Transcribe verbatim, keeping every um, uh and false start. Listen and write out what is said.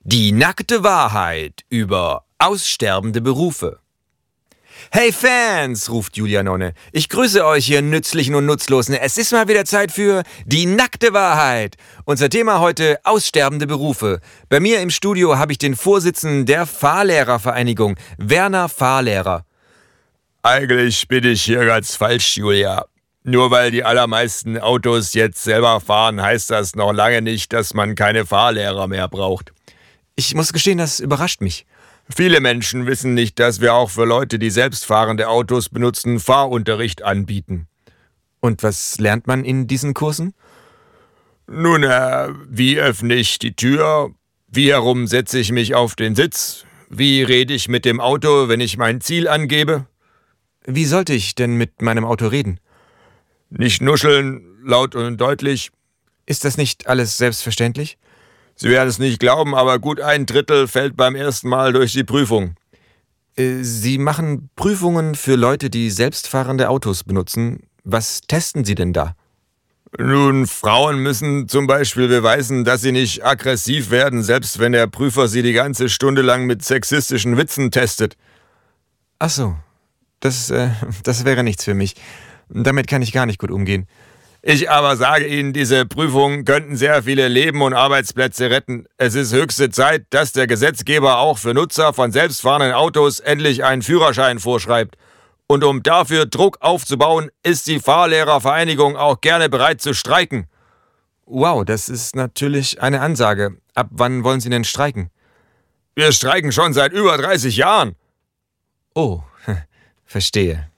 Die nackte Wahrheit über aussterbende Berufe. Hey Fans, ruft Julia Nonne. Ich grüße euch, ihr Nützlichen und Nutzlosen. Es ist mal wieder Zeit für die nackte Wahrheit. Unser Thema heute aussterbende Berufe. Bei mir im Studio habe ich den Vorsitzenden der Fahrlehrervereinigung, Werner Fahrlehrer. Eigentlich bin ich hier ganz falsch, Julia. Nur weil die allermeisten Autos jetzt selber fahren, heißt das noch lange nicht, dass man keine Fahrlehrer mehr braucht. Ich muss gestehen, das überrascht mich. Viele Menschen wissen nicht, dass wir auch für Leute, die selbstfahrende Autos benutzen, Fahrunterricht anbieten. Und was lernt man in diesen Kursen? Nun, äh, wie öffne ich die Tür? Wie herum setze ich mich auf den Sitz? Wie rede ich mit dem Auto, wenn ich mein Ziel angebe? Wie sollte ich denn mit meinem Auto reden? Nicht nuscheln, laut und deutlich. Ist das nicht alles selbstverständlich? Sie werden es nicht glauben, aber gut ein Drittel fällt beim ersten Mal durch die Prüfung. Äh, Sie machen Prüfungen für Leute, die selbstfahrende Autos benutzen. Was testen Sie denn da? Nun, Frauen müssen zum Beispiel beweisen, dass sie nicht aggressiv werden, selbst wenn der Prüfer sie die ganze Stunde lang mit sexistischen Witzen testet. Ach so, das, äh, das wäre nichts für mich. Damit kann ich gar nicht gut umgehen. Ich aber sage Ihnen, diese Prüfungen könnten sehr viele Leben und Arbeitsplätze retten. Es ist höchste Zeit, dass der Gesetzgeber auch für Nutzer von selbstfahrenden Autos endlich einen Führerschein vorschreibt. Und um dafür Druck aufzubauen, ist die Fahrlehrervereinigung auch gerne bereit zu streiken. Wow, das ist natürlich eine Ansage. Ab wann wollen Sie denn streiken? Wir streiken schon seit über dreißig Jahren. Oh, verstehe.